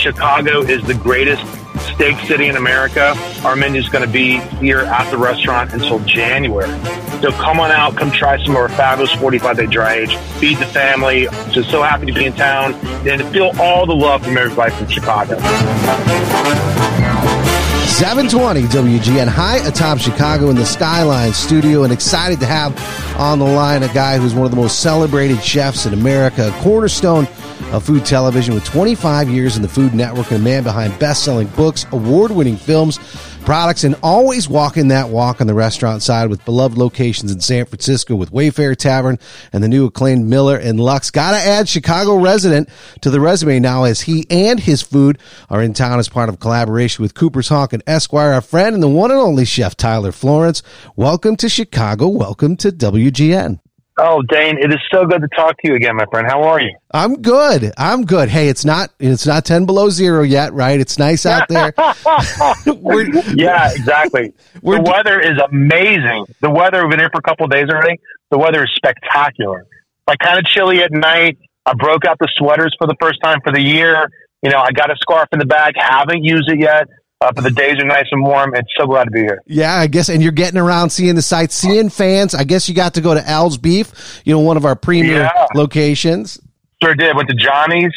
Chicago is the greatest steak city in America. Our menu is going to be here at the restaurant until January. So come on out, come try some of our fabulous 45-day dry age. Feed the family. So happy to be in town and to feel all the love from everybody from Chicago. 720 WGN high atop Chicago in the Skyline studio, and excited to have on the line a guy who's one of the most celebrated chefs in America, a cornerstone of food television with 25 years in the Food Network, and a man behind best-selling books, award-winning films, products, and always walking that walk on the restaurant side with beloved locations in San Francisco with Wayfarer Tavern and the new acclaimed Miller and Lux. Gotta add Chicago resident to the resume now, as he and his food are in town as part of a collaboration with Cooper's Hawk and Esquire. Our friend and the one and only Chef Tyler Florence. Welcome to Chicago. Welcome to WGN. Oh, Dane, it is so good to talk to you again, my friend. How are you? I'm good. Hey, it's not 10 below zero yet, right? It's nice out there. Yeah, exactly. The weather is amazing. The weather, we've been here for a couple of days already. The weather is spectacular. Like kind of chilly at night. I broke out the sweaters for the first time for the year. You know, I got a scarf in the bag. Haven't used it yet. But the days are nice and warm, and so glad to be here. Yeah, I guess, and you're getting around, seeing the sights, seeing fans. I guess you got to go to Al's Beef, one of our premier locations. Sure did. Went to Johnny's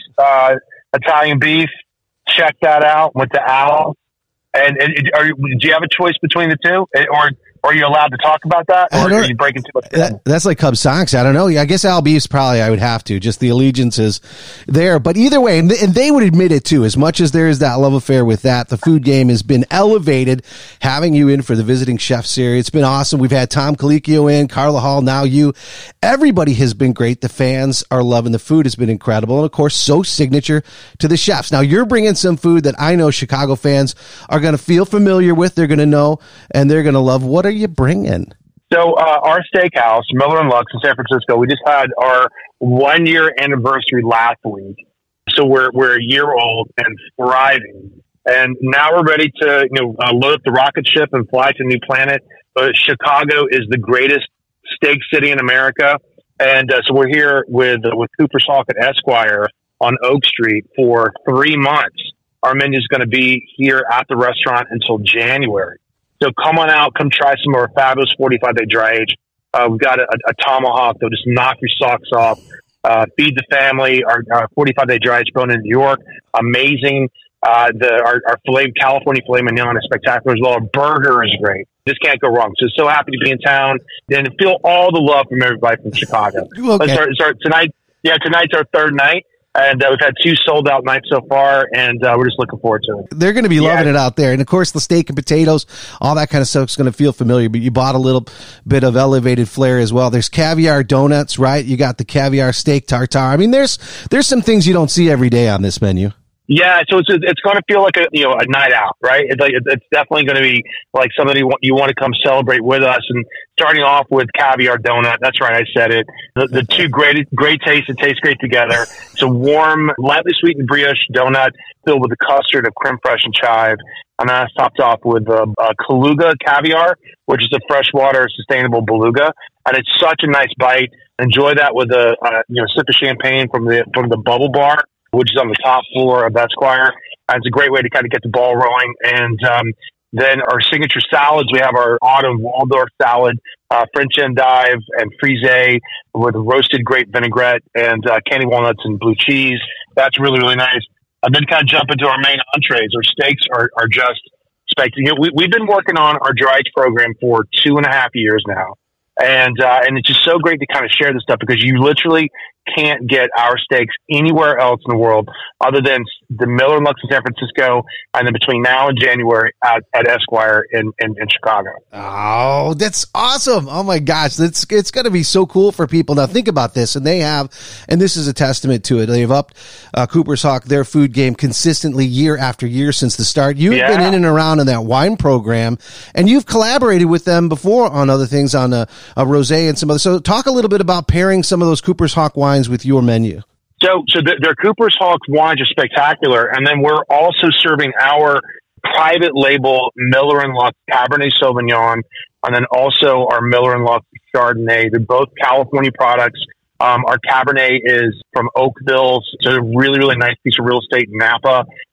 Italian Beef, checked that out. Went to Al's. And do you have a choice between the two, or are you allowed to talk about that, or are you breaking too much down? That's like Cub Sox. I don't know. I guess Al Beef's probably I would have to. Just the allegiance is there. But either way, and they would admit it too, as much as there is that love affair with that, the food game has been elevated. Having you in for the Visiting Chef Series, it's been awesome. We've had Tom Colicchio in, Carla Hall, now you. Everybody has been great. The fans are loving. The food has been incredible. And of course, so signature to the chefs. Now you're bringing some food that I know Chicago fans are going to feel familiar with. They're going to know, and they're going to love. What are you bringing? So our steakhouse, Miller and Lux in San Francisco, we just had our 1 year anniversary last week. So we're a year old and thriving. And now we're ready to load up the rocket ship and fly to a new planet. Chicago is the greatest steak city in America. And so we're here with Cooper's Hawk and Esquire on Oak Street for 3 months. Our menu is going to be here at the restaurant until January. So come on out, come try some of our fabulous 45-day dry age. We've got a tomahawk that'll just knock your socks off. Feed the family. Our 45-day dry age bone in New York, amazing. Our California filet mignon is spectacular as well. Our burger is great. Just can't go wrong. So happy to be in town and to feel all the love from everybody from Chicago. Okay. Let's start tonight. Yeah, tonight's our third night. And we've had 2 sold-out nights so far, and we're just looking forward to it. They're going to be loving it out there. And, of course, the steak and potatoes, all that kind of stuff is going to feel familiar. But you bought a little bit of elevated flair as well. There's caviar donuts, right? You got the caviar steak tartare. I mean, there's some things you don't see every day on this menu. Yeah, so it's going to feel like a night out, right? It's definitely going to be like somebody you want to come celebrate with us. And starting off with caviar donut, that's right, I said it. The two great tastes that taste great together. It's a warm, lightly sweetened brioche donut filled with a custard of creme fraiche and chive, and that's topped off with Kaluga caviar, which is a freshwater sustainable beluga, and it's such a nice bite. Enjoy that with a sip of champagne from the Bubble Bar, which is on the top floor of Esquire. And it's a great way to kind of get the ball rolling. And then our signature salads, we have our autumn Waldorf salad, French endive and frisee with roasted grape vinaigrette and candy walnuts and blue cheese. That's really, really nice. And then kind of jump into our main entrees. Our steaks are just spectacular. We've been working on our dry age program for 2.5 years now. And it's just so great to kind of share this stuff because you literally can't get our steaks anywhere else in the world other than the Miller and Lux in San Francisco, and then between now and January at Esquire in Chicago. Oh, that's awesome. Oh my gosh. It's going to be so cool for people. Now think about this, and this is a testament to it. They've upped Cooper's Hawk, their food game consistently year after year since the start. You've been in and around in that wine program, and you've collaborated with them before on other things, on a rosé and some other. So talk a little bit about pairing some of those Cooper's Hawk wines with your menu. So their Cooper's Hawk wines are spectacular, and then we're also serving our private label Miller and Lux Cabernet Sauvignon, and then also our Miller and Lux Chardonnay. They're both California products. Our Cabernet is from Oakville. It's a really, really nice piece of real estate in Napa.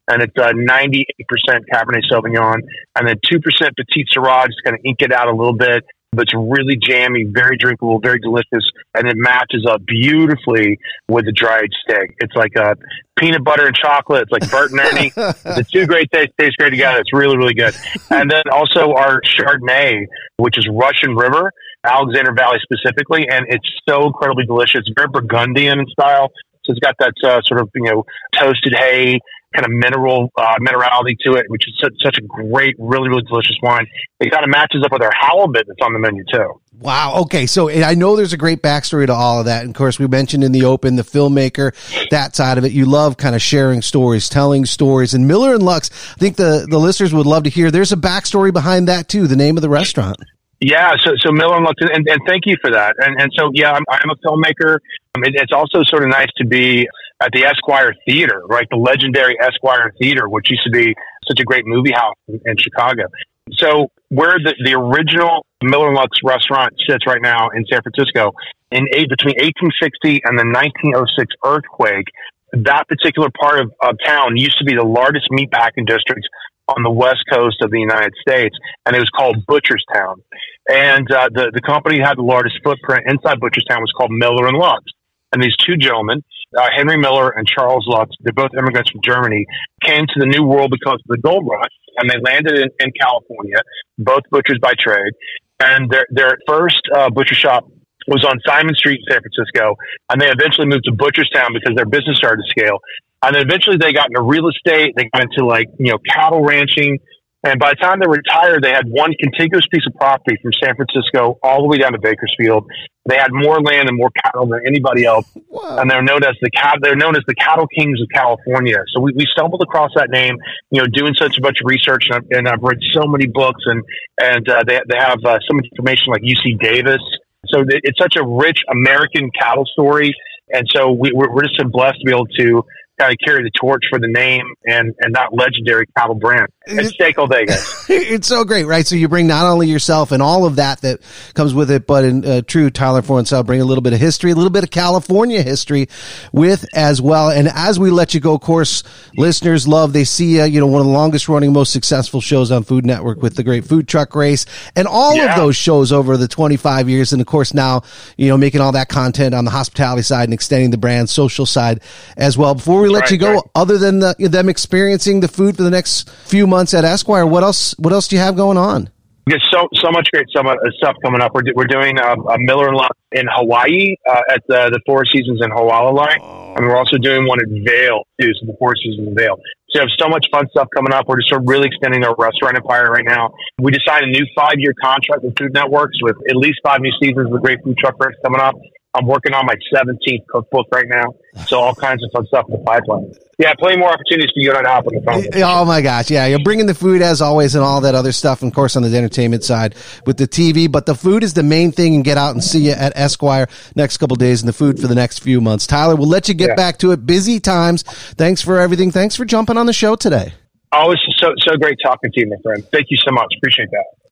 and it's 98% Cabernet Sauvignon, and then 2% Petit Syrah, just kind of ink it out a little bit. But it's really jammy, very drinkable, very delicious, and it matches up beautifully with the dried steak. It's like peanut butter and chocolate. It's like Bert and Ernie. The two great taste great together. It's really, really good. And then also our Chardonnay, which is Russian River, Alexander Valley specifically, and it's so incredibly delicious. It's very Burgundian in style. So it's got that sort of, toasted hay, kind of minerality to it, which is such a great, really, really delicious wine. It kind of matches up with our halibut that's on the menu too. Wow. Okay. So I know there's a great backstory to all of that. And of course, we mentioned in the open, the filmmaker, that side of it. You love kind of sharing stories, telling stories. And Miller and Lux, I think the listeners would love to hear. There's a backstory behind that too, the name of the restaurant. Yeah, so Miller and Lux, and thank you for that. And so, yeah, I'm a filmmaker. It's also sort of nice to be at the Esquire Theater, right? The legendary Esquire Theater, which used to be such a great movie house in Chicago. So where the original Miller and Lux restaurant sits right now in San Francisco, between 1860 and the 1906 earthquake, that particular part of town used to be the largest meatpacking district on the west coast of the United States, and it was called Butcherstown. And the company that had the largest footprint inside Butcherstown was called Miller and Lux. And these two gentlemen, Henry Miller and Charles Lux, they're both immigrants from Germany, came to the New World because of the gold rush, and they landed in California, both butchers by trade. And their first butcher shop was on Simon Street in San Francisco, and they eventually moved to Butcherstown because their business started to scale. And then eventually they got into real estate. They got into cattle ranching. And by the time they retired, they had one contiguous piece of property from San Francisco all the way down to Bakersfield. They had more land and more cattle than anybody else. Wow. And they're known as the cattle kings of California. So we stumbled across that name, doing such a bunch of research, and I've read so many books, and they have so much information like UC Davis. So it's such a rich American cattle story. And so we're just so blessed to be able to kind of carry the torch for the name and that legendary cattle brand. It's steak all day, guys. It's so great, right? So you bring not only yourself and all of that comes with it, but in true Tyler Fornstall, bring a little bit of history, a little bit of California history with as well. And as we let you go, of course, listeners love, they see, one of the longest running, most successful shows on Food Network with the great food truck race and all of those shows over the 25 years. And of course now, making all that content on the hospitality side and extending the brand social side as well. Before we let you go, other than them experiencing the food for the next few months at Esquire, what else do you have going on? There's so much great stuff coming up. We're doing a Miller and Lux in Hawaii at the Four Seasons in Hualalai, and we're also doing one at Vail too. So the Four Seasons in Vail. So we have so much fun stuff coming up. We're just sort of really extending our restaurant empire right now. We just signed a new 5-year contract with Food Networks with at least 5 new seasons of the great food truck race coming up. I'm working on my 17th cookbook right now. So all kinds of fun stuff in the pipeline. Yeah, plenty more opportunities for you and I to hop on the phone. Oh my gosh. Yeah. You're bringing the food as always and all that other stuff. And of course on the entertainment side with the TV, but the food is the main thing, and get out and see you at Esquire next couple of days and the food for the next few months. Tyler, we'll let you get back to it. Busy times. Thanks for everything. Thanks for jumping on the show today. Always so great talking to you, my friend. Thank you so much. Appreciate that.